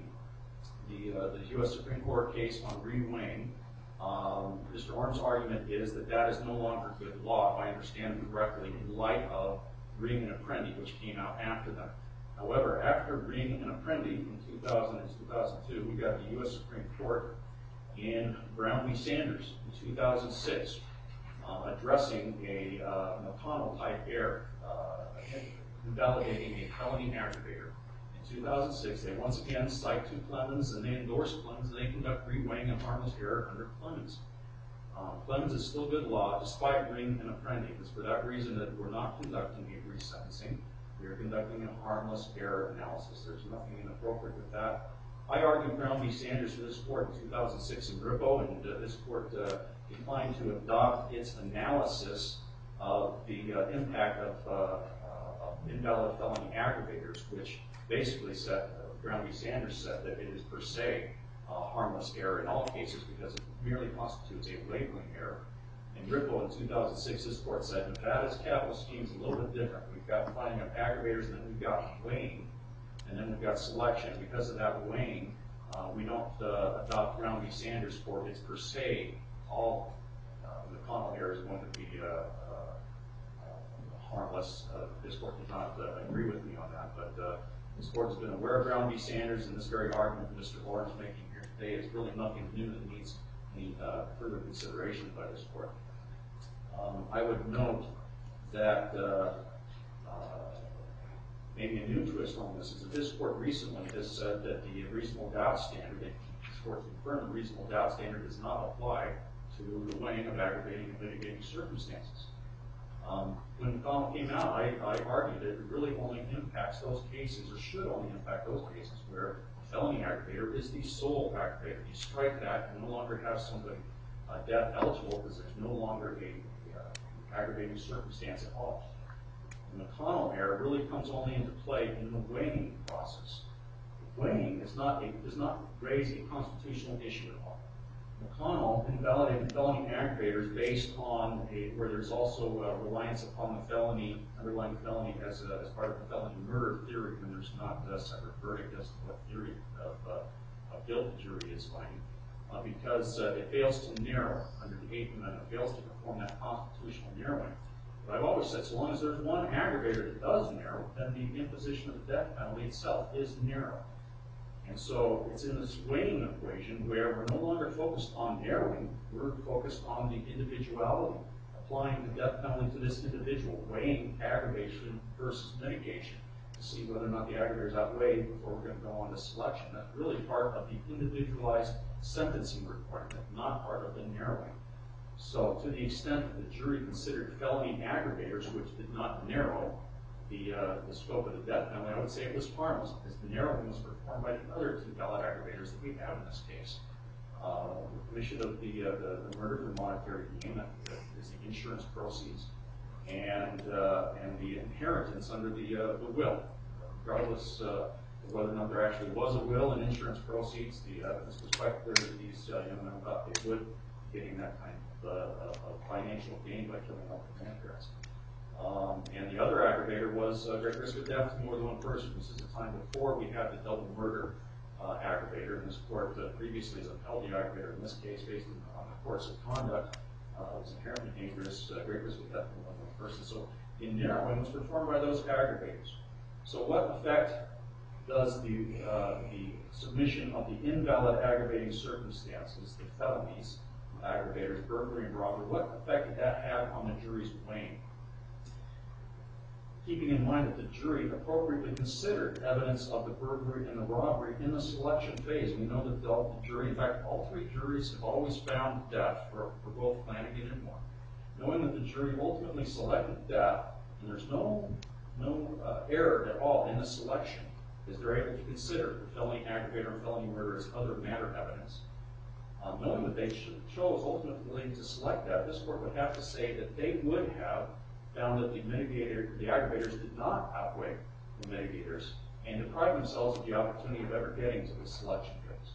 the, uh, the U S Supreme Court case on reweighing, um, Mister Oram's argument is that that is no longer good law, if I understand it correctly, in light of Ring and Apprendi, which came out after them. However, after Ring and Apprendi in two thousand and two thousand two, we got the U S Supreme Court in Brown v. Sanders in two thousand six, uh, addressing a uh, McConnell-type error, uh, invalidating a felony aggravator. In two thousand six, they once again cite to Clemens, and they endorse Clemens, and they conduct reweighing of harmless error under Clemens. Um, Clemens is still good law, despite Ring and Apprendi. It's for that reason that we're not conducting a resentencing. We are conducting a harmless error analysis. There's nothing inappropriate with that. I argued Brown v. Sanders for this court in two thousand six in Grippo, and uh, this court uh, declined to adopt its analysis of the uh, impact of, uh, uh, of invalid felony aggravators, which basically said, uh, Brown v. Sanders said that it is per se uh, harmless error in all cases because it merely constitutes a labeling error. In Grippo in two thousand six, this court said Nevada's capital scheme is a little bit different. We've got finding of aggravators, and then we've got weighing, and then we've got selection. Because of that weighing, uh, we don't uh, adopt Brown v. Sanders for its per se. All uh, the McConnell error is going to be uh, uh, uh, harmless. Uh, this court did not uh, agree with me on that, but uh, this court has been aware of Brown v. Sanders, and this very argument that Mister Oram is making here today is really nothing new that needs any uh, further consideration by this court. Um, I would note that uh, uh, maybe a new twist on this is that this court recently has said that the reasonable doubt standard, this court confirmed the reasonable doubt standard does not apply to the weighing of aggravating and mitigating circumstances. Um, when McConnell came out, I, I argued that it really only impacts those cases, or should only impact those cases, where a felony aggravator is the sole aggravator. You strike that, you no longer have somebody uh, death eligible because there's no longer a, a uh, aggravating circumstance at all. The McConnell error really comes only into play in the weighing process. Weighing is not a, does not raise a constitutional issue at all. McConnell invalidated felony aggravators based on a, where there's also uh, reliance upon the felony, underlying felony as, a, as part of the felony murder theory when there's not a separate verdict as to what theory of, uh, of guilt the jury is finding. Uh, because uh, it fails to narrow under the Eighth Amendment, it fails to perform that constitutional narrowing. But I've always said, so long as there's one aggravator that does narrow, then the imposition of the death penalty itself is narrow. And so it's in this weighing equation where we're no longer focused on narrowing, we're focused on the individuality, applying the death penalty to this individual, weighing aggravation versus mitigation to see whether or not the aggravators outweigh before we're going to go on to selection. That's really part of the individualized sentencing requirement, not part of the narrowing. So to the extent that the jury considered felony aggravators, which did not narrow the, uh, the scope of the death penalty, I would say it was harmless because the narrowing was performed by the other two valid aggravators that we have in this case. Uh, the issue of the, uh, the, the murder for monetary gain is the insurance proceeds and, uh, and the inheritance under the, uh, the will. Regardless uh, of whether or not there actually was a will and insurance proceeds, the evidence was quite clear that these uh, young men thought they would be getting that kind of, uh, of financial gain by killing off their grandparents. Um, and the other aggravator was uh, great risk of death to more than one person. This is a time before we had the double murder uh, aggravator, and this court uh, previously has upheld the aggravator in this case based on the course of conduct. Uh, it was inherently dangerous, uh, great risk of death to more than one person. So the narrowing was performed by those aggravators. So what effect does the, uh, the submission of the invalid aggravating circumstances, the felonies, aggravators, burglary and robbery, what effect did that have on the jury's weighing? Keeping in mind that the jury appropriately considered evidence of the burglary and the robbery in the selection phase. We know that the, the jury, in fact, all three juries have always found death for, for both Flanagan and Moore. Knowing that the jury ultimately selected death, and there's no, no uh, error at all in the selection, is they're able to consider the felony aggravator and felony murder as other matter evidence. Um, knowing that they chose ultimately to select that, this court would have to say that they would have found that the mitigator, the aggravators did not outweigh the mitigators and deprived themselves of the opportunity of ever getting to the selection phase.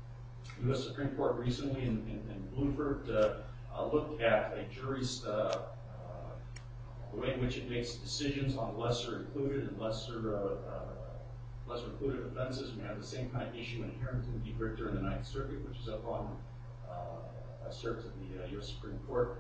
The U S Supreme Court recently in, in, in Bluford uh, uh, looked at a jury's uh, uh, the way in which it makes decisions on lesser included and lesser uh, uh, lesser included offenses. We have the same kind of issue in Harrington v. Richter in the Ninth Circuit, which is up on uh, a cert to the uh, U S Supreme Court.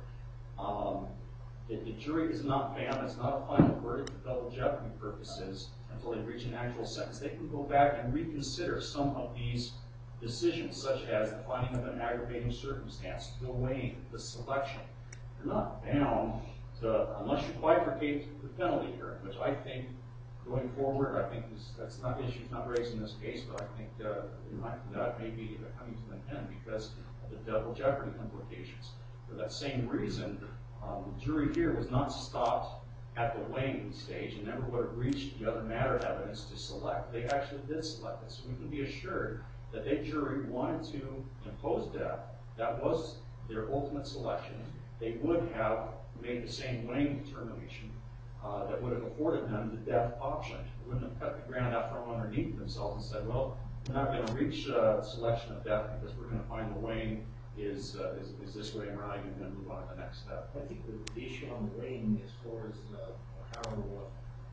Um, the, the jury is not found, it's not a final verdict for double jeopardy purposes until they reach an actual sentence. They can go back and reconsider some of these decisions, such as the finding of an aggravating circumstance, the weighing, the selection. They're not bound to, unless you bifurcate the penalty here, which I think going forward, I think this, that's not issues not raised in this case, but I think uh, that may be coming to an end because of the double jeopardy implications. For that same reason, um, the jury here was not stopped at the weighing stage and never would have reached the other matter evidence to select. They actually did select it, so we can be assured that that jury wanted to impose death. That was their ultimate selection. They would have made the same weighing determination Uh, that would have afforded them the death option. They wouldn't have cut the ground out from underneath themselves and said, well, we're not going to reach uh, selection of death because we're going to find the weighing is, uh, is, is this way and we're not even going to move on to the next step. I think the, the issue on the weighing as far as uh, how uh,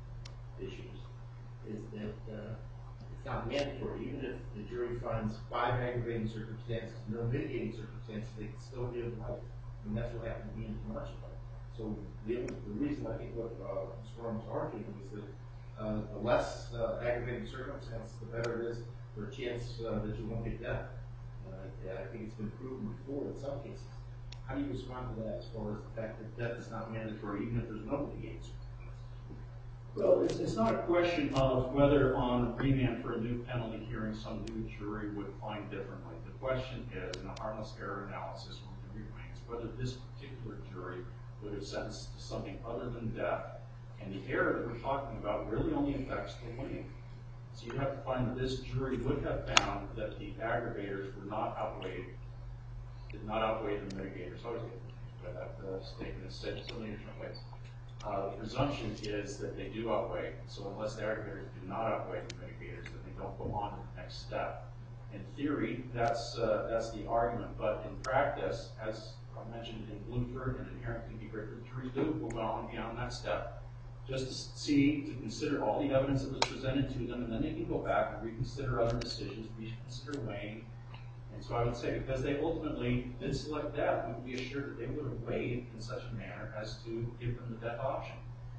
issues is that uh, it's not mandatory. Even if the jury finds five aggravating circumstances, no mitigating circumstances, they can still give life. I mean, that's what happened to me in commercial. So the, the reason I think what uh, Mister Arm's arguing is that uh, the less uh, aggravating circumstance, the better it is for a chance uh, that you won't get death. Uh, I think it's been proven before in some cases. How do you respond to that as far as the fact that death is not mandatory even if there's no mitigating circumstance? Well, it's, it's not a question of whether on remand for a new penalty hearing some new jury would find differently. The question is, in a harmless error analysis, remains whether this particular jury would have sentenced to something other than death. And the error that we're talking about really only affects the weighing. So you have to find that this jury would have found that the aggravators were not outweighed, did not outweigh the mitigators. So way that uh, statement is said so many different ways. Uh, the presumption is that they do outweigh, so unless the aggravators do not outweigh the mitigators, then they don't go on to the next step. In theory, that's uh, that's the argument, but in practice, as I mentioned in Bluford and in Harrington v. Griffith, juries do go on beyond that step, just to see, to consider all the evidence that was presented to them, and then they can go back and reconsider other decisions, reconsider weighing. And so I would say, because they ultimately did select death, we would be assured that they would have weighed in such a manner as to give them the death option.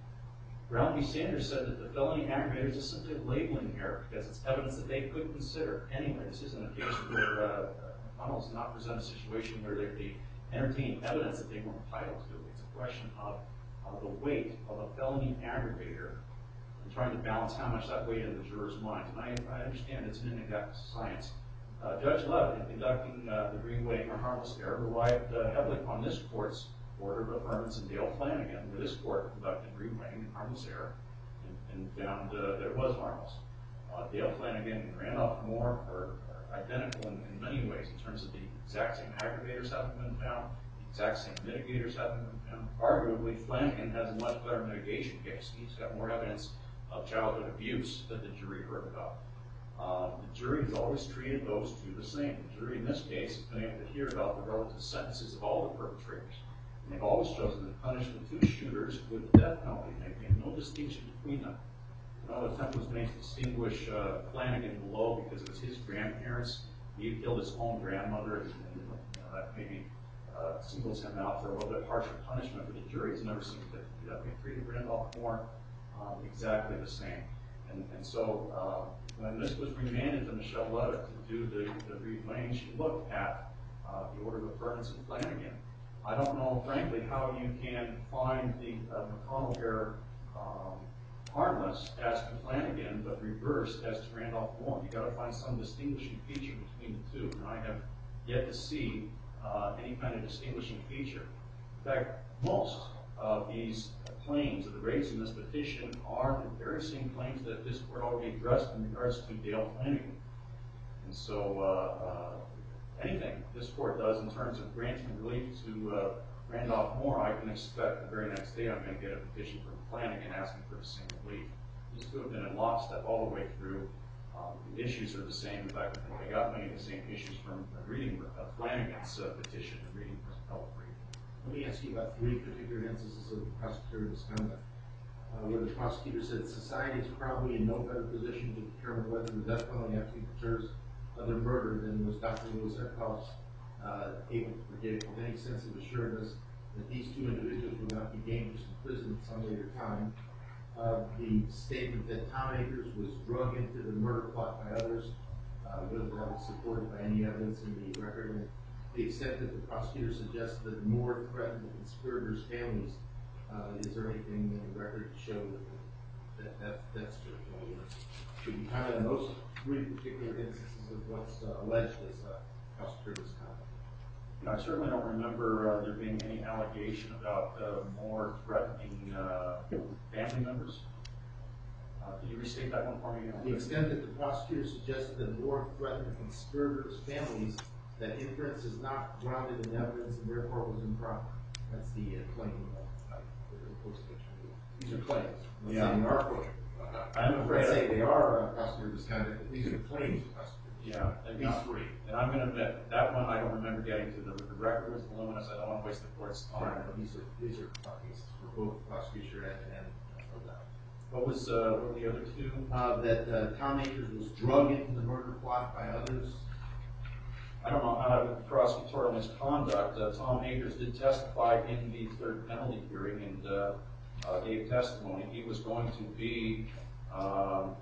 Brown v. Sanders said that the felony aggravators is simply labeling here because it's evidence that they could consider. Anyway, this isn't a case where uh, McConnell's not present a situation where they entertain evidence that they weren't entitled to. It's a question of uh, the weight of a felony aggravator and trying to balance how much that weighed in the juror's mind. And I, I understand it's an inexact science. Uh, Judge Levitt, in conducting uh, the Greenway or harmless error, relied uh, heavily upon this court's order of affirmance in Dale Flanagan, where this court conducted Greenway and harmless error and, and found uh, that it was harmless. Uh, Dale Flanagan and Randolph Moore are, are identical in, in many ways in terms of the exact same aggravators haven't been found, the exact same mitigators haven't been found. Arguably, Flanagan has a much better mitigation case. He's got more evidence of childhood abuse that the jury heard about. Uh, the jury has always treated those two the same. The jury in this case has been able to hear about the relative sentences of all the perpetrators. And they've always chosen to punish the two shooters with the death penalty. They've made no distinction between them. No attempt was made to distinguish uh, Flanagan below because it was his grandparents. He killed his own grandmother, and, and you know, that maybe uh, singles him out for a little bit harsher punishment. But the jury has never seen fit to do that. They treated Randolph Moore um, exactly the same. And, and so uh, when this was remanded to Michelle Levitt to do the, the reweighing, she looked at uh, the order of affirmance in Flanagan. I don't know, frankly, how you can find the uh, McConnell error um, harmless as to Flanagan, but reversed as to Randolph Moore. You've got to find some distinguishing feature between the two, and I have yet to see uh, any kind of distinguishing feature. In fact, most of these claims that are raised in this petition are the very same claims that this court already addressed in regards to Dale Flanagan. And so uh, uh, anything this court does in terms of granting relief to uh, Randolph Moore, I can expect the very next day I'm going to get a petition from Flanagan asking for the same relief. These two have been in lockstep all the way through. Um, the issues are the same. In fact, I think I got many of the same issues from reading uh, Flanagan's uh, petition and reading his appellate brief. Let me ask you about three particular instances of prosecutorial misconduct, uh, where the prosecutor said society is probably in no better position to determine whether the death penalty actually deters other murder than was Doctor Lewis Eckhoff's uh, able to predict with any sense of assurance that these two individuals would not be dangerous in prison at some later time. Uh, the statement that Tom Akers was drug into the murder plot by others, uh, whether that was supported by any evidence in the record, and the extent that the prosecutor suggested that Moore threatened the conspirators' families. Uh, is there anything in the record to show that, that, that that's true? Should we comment on those three particular instances of what's uh, alleged as uh, prosecutorial misconduct? I certainly don't remember uh, there being any allegation about uh, Moore threatening uh, family members. Uh, could you restate that one for me? The extent that the prosecutor suggested that Moore threatened the conspirators' families, that inference is not grounded in evidence and therefore was improper. That's the uh, claim of uh, the post-fiction. These are claims. I'm Yeah. saying they are quoted. I'm afraid say they are uh, prosecutorial misconduct, but these are claims of prosecutorial. Yeah, and These not- three. And I'm going to admit, that one I don't remember getting to. The, the record was voluminous. I don't want to waste the court's All right, time. but these are these are cases for both prosecution and and uh, that. What was uh, what were the other two? Uh, that uh, Tom Akers was drugged into the murder plot by others. I don't know how with prosecutorial misconduct. Uh, Tom Akers did testify in the third penalty hearing and uh, uh, gave testimony. He was going to be, um,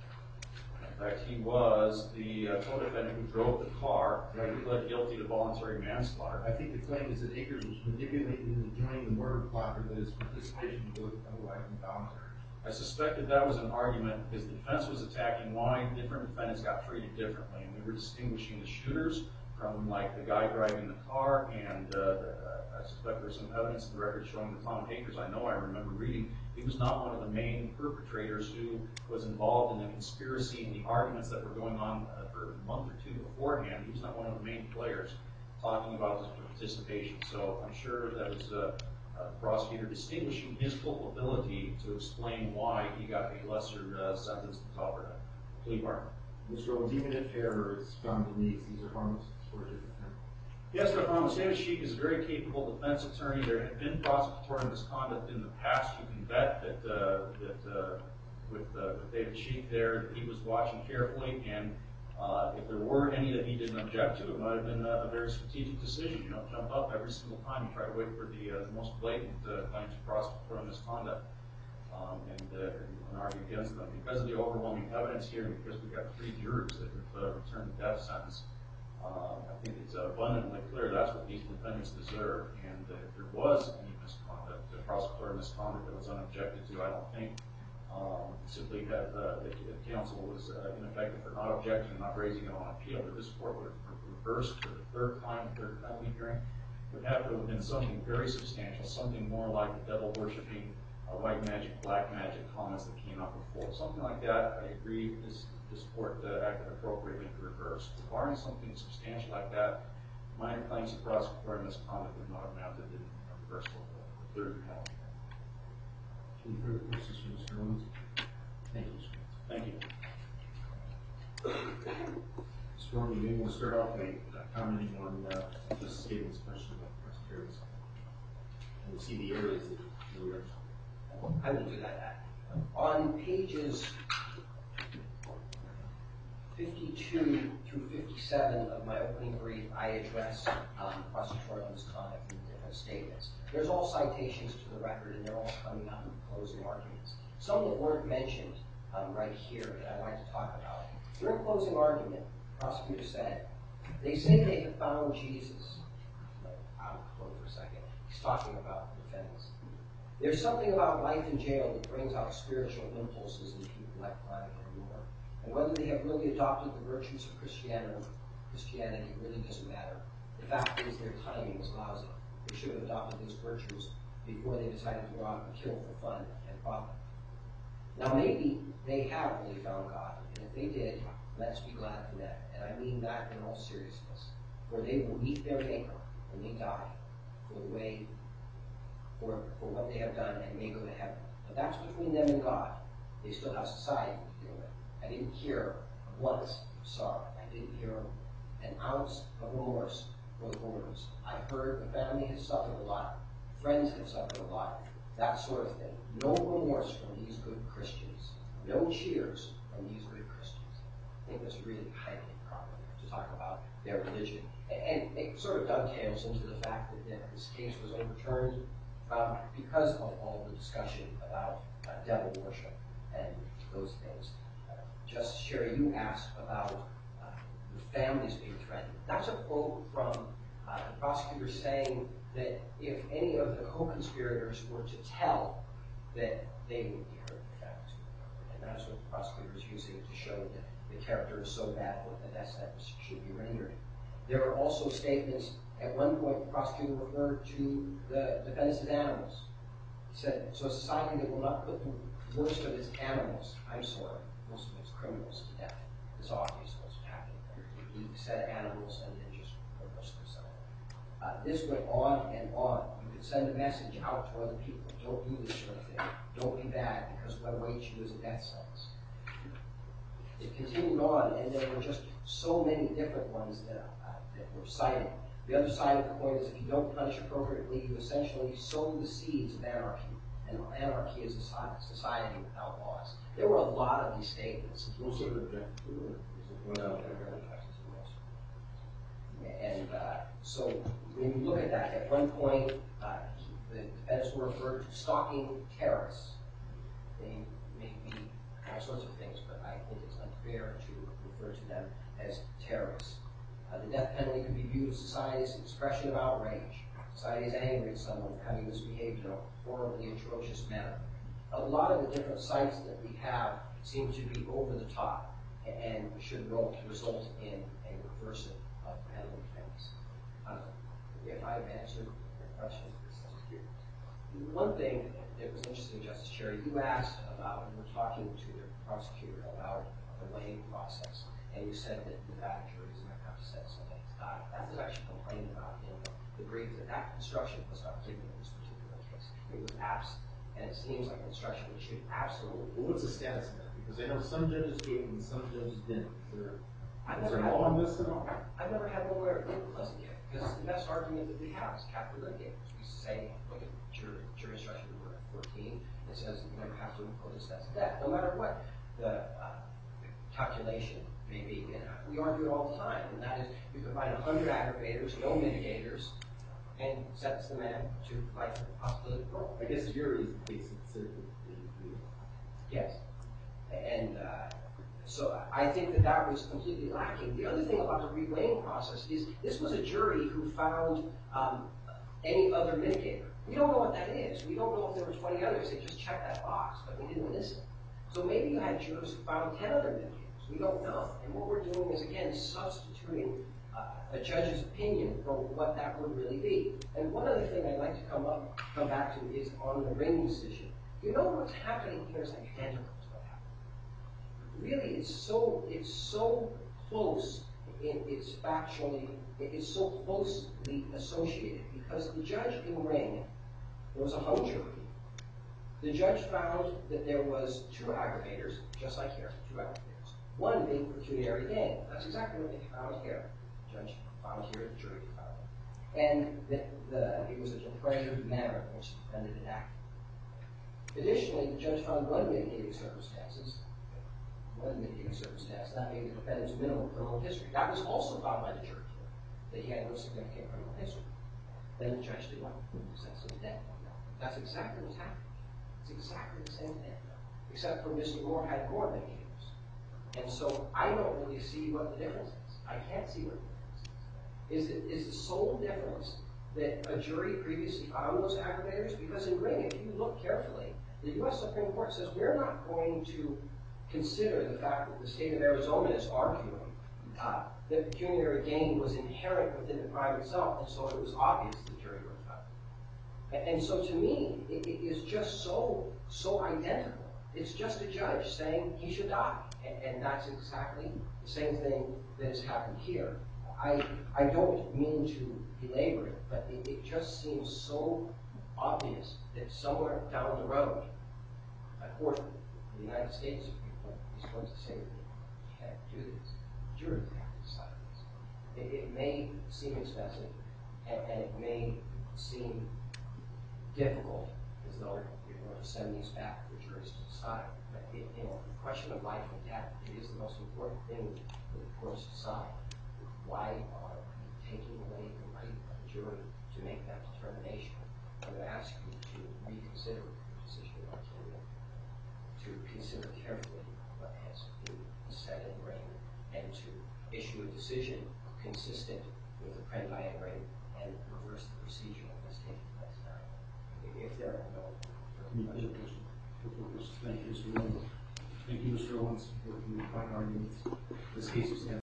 in fact, he was the uh, co-defendant who drove the car. He pled guilty to voluntary manslaughter. I think the claim is that Akers was manipulated into joining the murder plot, or that his participation was otherwise involuntary. I suspected that was an argument because the defense was attacking why different defendants got treated differently. And we were distinguishing the shooters from, like, the guy driving the car, and uh, I suspect there's some evidence in the record showing that Tom Akers, I know I remember reading, he was not one of the main perpetrators who was involved in the conspiracy and the arguments that were going on uh, for a month or two beforehand. He was not one of the main players. talking about this participation. So I'm sure that was a, a prosecutor distinguishing his culpability to explain why he got a lesser uh, sentence than offered a plea bargain. Mister Owens, even if error is found in these, these are harmless for a different time. Yes, Mister Thomas, David Sheik is a very capable defense attorney. There had been prosecutorial misconduct in the past. You can bet that uh, that uh, with, uh, with David Sheik there, he was watching carefully, and uh, if there were any that he didn't object to, it might have been a, a very strategic decision. You don't jump up every single time. You try to wait for the, uh, the most blatant uh, claims of prosecutorial misconduct um, and, uh, and argue against them. Because of the overwhelming evidence here, and because we've got three jurors that have uh, returned the death sentence, Uh, I think it's abundantly clear that's what these defendants deserve, and uh, if there was any misconduct, the prosecutorial misconduct that was unobjected to, I don't think um, simply that uh, the, the counsel was uh, ineffective for not objecting and not raising it on appeal, but this court would have reversed for the third time, third penalty hearing. It would have to have been something very substantial, something more like the devil worshiping, uh, white magic, black magic comments that came out before. Something like that, I agree, this this court uh, acted appropriately to reverse. Barring something substantial like that, minor claims of prosecutorial misconduct would not have amounted to a reversal of the third penalty. Any further questions for Mister Owens? Thank you, sir. Thank you. Mister Owens, you may want to start off by uh, commenting on uh, Justice Stevens' question about prosecutorial misconduct. And we see the areas that you were. I will do that. On pages fifty-two through fifty-seven of my opening brief, I address um, prosecutorial misconduct in different statements. There's all citations to the record, and they're all coming up in closing arguments. Some that weren't mentioned um, right here that I'd like to talk about. During closing argument, the prosecutor said, they say they have found Jesus. I'll quote for a second. He's talking about the defendants. There's something about life in jail that brings out spiritual impulses in people like Flanagan and Moore. And whether they have really adopted the virtues of Christianity, Christianity really doesn't matter. The fact is their timing was lousy. They should have adopted those virtues before they decided to go out and kill for fun and profit. Now maybe they have really found God, and if they did, let's be glad for that. And I mean that in all seriousness. For they will meet their Maker when they die for the way, for, for what they have done, and may go to heaven. But that's between them and God. They still have society to deal with. I didn't hear once of sorrow. I didn't hear an ounce of remorse for the words. I heard the family has suffered a lot. Friends have suffered a lot. That sort of thing. No remorse from these good Christians. No cheers from these good Christians. I think that's really highly improper to talk about their religion. And, and it sort of dovetails into the fact that, that this case was overturned um, because of all the discussion about uh, devil worship and those things. Justice Sherry, you asked about uh, the families being threatened. That's a quote from uh, the prosecutor saying that if any of the co-conspirators were to tell, that they would be hurt the families. And that's what the prosecutor is using to show that the character is so bad that the death sentence should be rendered. There are also statements, at one point the prosecutor referred to the defendants as animals. He said, so a society that will not put the worst of its animals, I'm sorry, most of its criminals to death. It's obvious what's happening. He said animals and then just reversed himself. Uh, this went on and on. You could send a message out to other people. Don't do this sort of thing. Don't be bad, because what awaits you is a death sentence. It continued on, and there were just so many different ones that, uh, that were cited. The other side of the coin is if you don't punish appropriately, you essentially sow the seeds of anarchy. And anarchy is a society without laws. There were a lot of these statements. Most of it, No, and uh, so when you look at that, at one point, uh, the defendants were referred to stalking terrorists. They may be all sorts of things, but I think it's unfair to refer to them as terrorists. Uh, the death penalty can be viewed as society's expression of outrage. Society is angry at someone for having misbehaved in a horribly atrocious manner. A lot of the different sites that we have seem to be over the top and should result in a reversal of penalty things. Uh, if I've answered your question, one thing that was interesting, Justice Cherry, you asked about, and we're talking to the prosecutor about the weighing process, and you said that the bad juries might have to set something. Uh, that was actually complained about brief that that instruction was not given in this particular case. It was absent, and it seems like an instruction which should absolutely. Well, what's the status of that? Because I know some judges gave and some judges didn't. Is there, I've is never there had law on one. this at all? I've never had one where it wasn't given, because the best argument that we have is capital litigators. We say, look at jury, jury instruction number fourteen, it says you don't have to impose that's death, no matter what the, uh, the calculation may be. And we argue it all the time, and that is you can find a hundred aggravators, no mitigators, and sentence the man to life with the possibility of parole. I guess the jury is the case that said that they do. Yes. And uh, so I think that that was completely lacking. The other thing about the reweighing process is this was a jury who found um, any other mitigator. We don't know what that is. We don't know if there were twenty others. They just checked that box, but they didn't listen. So maybe you had jurors who found ten other mitigators. We don't know. And what we're doing is, again, substituting uh, a judge's opinion for what that would really be. And one other thing I'd like to come up, come back to is on the Ring decision. You know what's happening here is identical to what happened. Really, it's so it's so close. In, it's factually, it's so closely associated because the judge in Ring, there was a hung jury. The judge found that there was two aggravators, just like here, two aggravators. One being pecuniary gain. That's exactly what they found here. The judge found here, the jury found it. And the, the, it was a depraved manner in which the defendant had acted. Additionally, the judge found one mitigating circumstances, one mitigating circumstance, that being the defendant's minimal criminal history. That was also found by the jury here, that he had no significant criminal history. Then the judge did not sentence him to death. That's exactly what's happening. It's exactly the same thing, except for Mister Moore had more mitigators. And so I don't really see what the difference is. I can't see what the difference is. Is, it, is the sole difference that a jury previously found those aggravators? Because in Ring, if you look carefully, the U S Supreme Court says we're not going to consider the fact that the state of Arizona is arguing uh, that pecuniary gain was inherent within the crime itself, and so it was obvious the jury would have found it. And, and so to me, it, it is just so, so identical. It's just a judge saying he should die, and, and that's exactly the same thing that has happened here. I, I don't mean to belabor it, but it, it just seems so obvious that somewhere down the road, a court in the United States is going to say that you can't do this. Juries have to decide this. It, it may seem expensive, and, and it may seem difficult, as though you're going to send these back for juries to decide. But it, you know, the question of life and death, it is the most important thing that the courts decide. Why are we taking away the right of the jury to make that determination? I'm going to ask you to reconsider the decision of Arcadia, to consider carefully what has been said in Ring, and to issue a decision consistent with the Prendian Ring and reverse the procedure that has taken place now. If there are no further questions. Thank you, Mister Owens. Thank you, Mister Owens, for your fine arguments. This case is